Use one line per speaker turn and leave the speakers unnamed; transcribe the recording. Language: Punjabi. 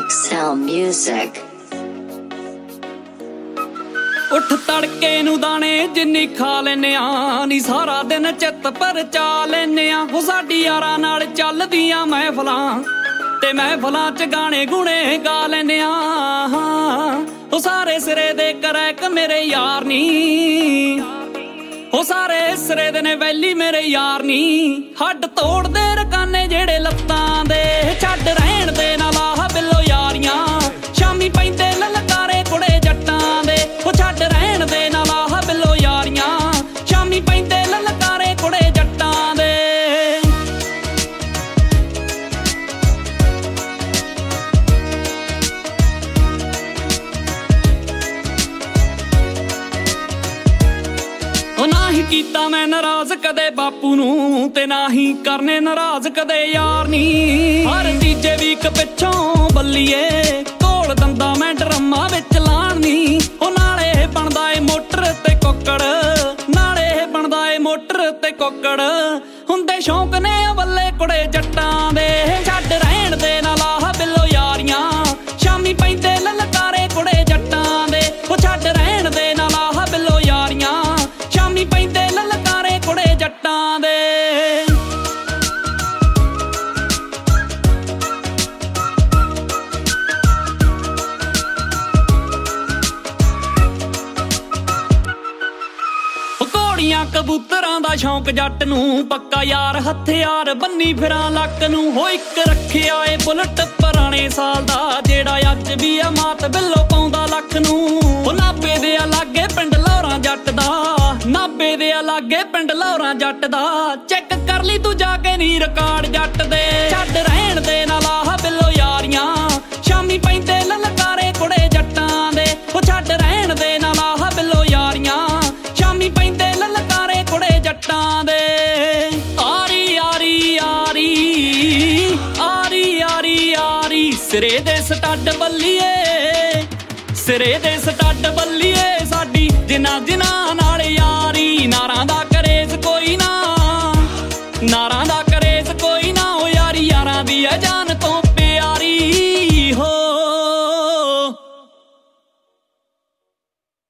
Excel Music।
ਉੱਠ ਤੜਕੇ ਨੂੰ ਦਾਣੇ ਜਿੰਨੀ ਖਾ ਲੈਨੇ ਆ ਨੀ ਸਾਰਾ ਦਿਨ ਚਿੱਤ ਪਰਚਾ ਲੈਨੇ ਆ। ਉਹ ਸਾਡੀ ਯਾਰਾਂ ਨਾਲ ਚੱਲਦੀਆਂ ਮਹਿਫਲਾਂ ਤੇ ਮਹਿਫਲਾਂ 'ਚ ਗਾਣੇ ਗੁਣੇ ਗਾ ਲੈਨੇ ਆ। ਉਹ ਸਾਰੇ ਸਿਰੇ ਦੇ ਕਰੈਕ ਮੇਰੇ ਯਾਰ ਨੀ, ਉਹ ਸਾਰੇ ਸਿਰੇ ਦੇ ਨੇ ਵੈਲੀ ਮੇਰੇ ਯਾਰ ਨੀ। ਹੱਡ ਤੋੜਦੇ ਰਕਾਨੇ ਜਿਹੜੇ ਲੱਤਾਂ ਦੇ, ਛੱਡ ਰਹਿਣ ਦੇ ਨਾ ਲਾਹ ਬਿੱਲੋ ਯਾਰੀਆਂ। ਸ਼ਾਮੀ ਪੈਂਦੇ ਲਲਕਾਰੇ ਕੁੜੇ ਜੱਟਾਂ ਦੇ, ਉਹ ਛੱਡ ਰਹਿਣ ਦੇ ਨਾ ਲਾਹ ਬਿੱਲੋ ਯਾਰੀਆਂ। ਸ਼ਾਮੀ ਪੈਂਦੇ ਲਲਕਾਰੇ ਕੁੜੇ ਜੱਟਾਂ ਦੇ। ਉਹ ਨਾ ਹੀ ਕੀਤਾ ਮੈਂ ਨਾਰਾਜ਼ ਕਦੇ ਬਾਪੂ ਨੂੰ, ਤੇ ਨਾ ਹੀ ਕਰਨੇ ਨਾਰਾਜ਼ ਕਦੇ ਯਾਰ ਨੀ। ਹਰ ਤੀਜੇ ਵੀਕ ਪਿੱਛੋਂ ਬੱਲੀਏ ਘੋਲ ਦੰਦਾ ਮੈਂ ਡਰਮਾ ਵਿੱਚ ਲਾਣੀ। ਉਹ ਨਾਲੇ ਬਣਦਾ ਏ ਮੋਟਰ ਤੇ ਕੁੱਕੜ, ਨਾਲੇ ਬਣਦਾ ਏ ਮੋਟਰ ਤੇ ਕੁੱਕੜ। ਹੁੰਦੇ ਸ਼ੌਂਕ ਨੇ ਬੱਲੇ ਕੁੜੇ ਜੱਟਾਂ ਦੇ, ਛੱਡ ਰਹਿਣ ਦੇ ਨਾ ਲਾਹ ਬਿੱਲੋ ਯਾਰੀਆਂ। ਸ਼ਾਮੀ ਪੈਂਦੇ ਲਲਕਾਰੇ ਕੁੜੇ ਜੱਟਾਂ ਦੇ, ਉਹ ਛੱਡ ਰਹਿਣ ਦੇ ਨਾ ਲਾਹ ਬਿੱਲੋ ਯਾਰੀਆਂ। ਸ਼ਾਮੀ ਪੈਂਦੇ ਲਲਕਾਰੇ ਕੁੜੇ ਜੱਟਾਂ ਦੇ। ਘੋੜੀਆਂ ਕਬੂਤਰਾਂ ਦਾ ਸ਼ੌਂਕ ਜੱਟ ਨੂੰ, ਪੱਕਾ ਯਾਰ ਹਥਿਆਰ ਬੰਨੀ ਫਿਰਾਂ ਲੱਕ ਨੂੰ। ਹੋ ਇੱਕ ਰੱਖਿਆ ਏ ਬੁਲਟ ਪੁਰਾਣੇ ਸਾਲ ਦਾ, ਜਿਹੜਾ ਅੱਜ ਵੀ ਆ ਮਾਤ ਬਿੱਲੋ ਪਾਉਂਦਾ ਲੱਖ ਨੂੰ। ਉਹ ਨਾਭੇ ਦੇ ਆ ਲਾਗੇ ਪਿੰਡ ਲੌਰਾਂ ਜੱਟ ਦਾ, ਨਾਭੇ ਦੇ ਆ ਲਾਗੇ ਪਿੰਡ ਲੌਰਾਂ ਜੱਟ ਦਾ। ਚੈੱਕ ਕਰ ਲਈ ਤੂੰ ਜਾ ਕੇ ਨੀ ਰਿਕਾਰਡ ਜੱਟ ਦੇ, ਛੱਡ ਰਹਿਣ ਦੇ ਨਾ ਲਾਹ ਬਿੱਲੋ ਯਾਰੀਆਂ। ਸ਼ਾਮੀ ਪੈਂਦੇ ਲਲਕਾਰੇ ਕੁੜੇ ਜੱਟਾਂ ਦੇ, ਉਹ ਛੱਡ ਰਹਿਣ ਦੇ ਨਾ ਲਾਹ ਬਿੱਲੋ ਯਾਰੀਆਂ। ਸ਼ਾਮੀ ਪੈਂਦੇ ਲਲਕਾਰੇ ਕੁੜੇ ਜੱਟਾਂ ਦੇ। ਆਰੀ ਆਰੀ ਆਰੀ ਆਰੀ ਆਰੀ ਆਰੀ, ਸਿਰੇ ਦੇ ਸਟੱਡ ਬੱਲੀਏ, ਸਿਰੇ ਦੇ ਸਟੱਡ ਬੱਲੀਏ ਸਾਡੀ ਜਿਨਾ ਜਿਨਾ